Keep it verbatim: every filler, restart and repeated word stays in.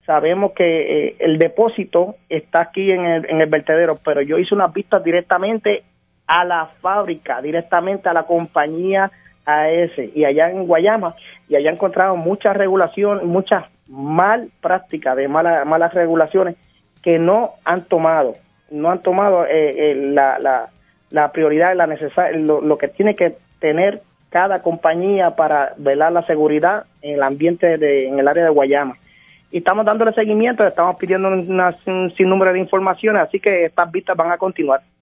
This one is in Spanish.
sabemos que eh, el depósito está aquí en el, en el vertedero, pero yo hice unas vistas directamente a la fábrica, directamente a la compañía A S y allá en Guayama, y allá encontraron muchas regulaciones, muchas mal prácticas de malas malas regulaciones que no han tomado, no han tomado eh, eh, la, la, la prioridad, la necesaria, lo, lo que tiene que tener cada compañía para velar la seguridad en el ambiente de, en el área de Guayama. Y estamos dándole seguimiento, estamos pidiendo una, un sinnúmero de informaciones, así que estas vistas van a continuar.